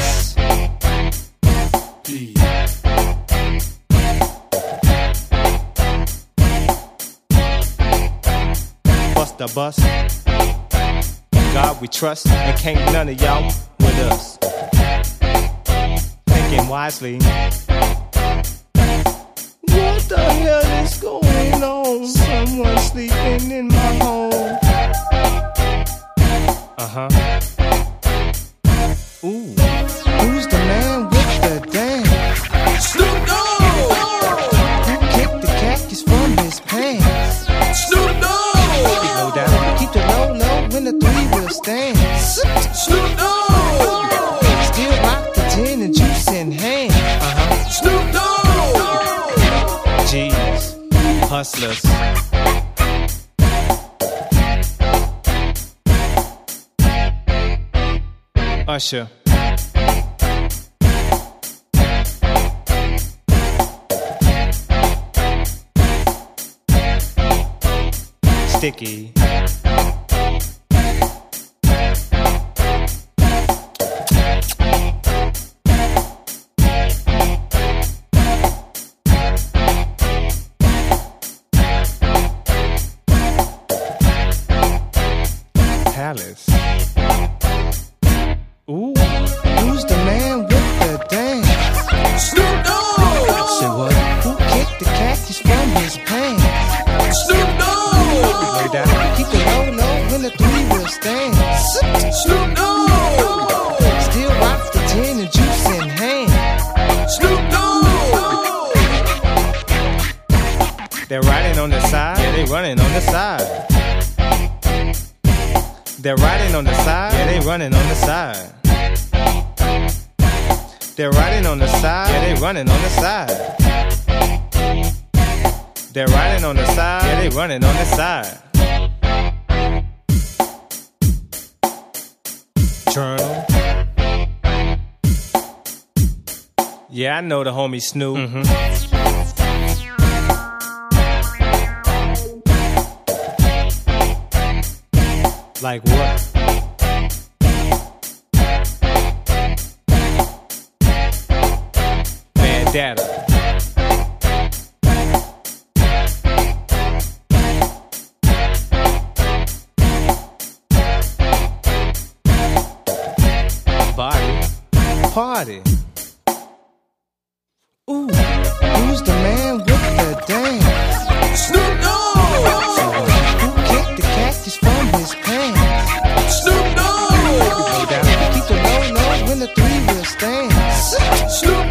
bus. Bust the bus. God we trust, and can't none of y'all with us. Thinking wisely. What the hell is going on? Someone sleeping in my home. Ooh, who's the man with the dance? Snoop Dogg! Who kicked the khakis from his pants? Snoop Dogg! Low down, keep the low when the three-wheel stands. Snoop Dogg! Still rock the gin and juice in hand. Snoop Dogg! G's, hustlers. Usher. Sticky. Palace. Ooh, who's the man with the dance? Snoop Dogg! Say what? Who kicked the khakis from his pants? Snoop Dogg! Lay down, keep the low when the three-wheel stands. Snoop Dogg! Still rock the gin and juice in hand. Snoop Dogg! They're riding on the side, yeah, they running on the side. They're riding on the side, yeah, they running on the side. They're riding on the side, yeah, they running on the side. They're riding on the side, yeah, they running on the side. Journal. Yeah, I know the homie Snoop. Like what? Bandana. Body. Party. Ooh, who's the man with the dance? Snoop Dogg! Who kicked the khakis from his pants? Snoop Dogg! Keep the low when the three-wheel stands. Snoop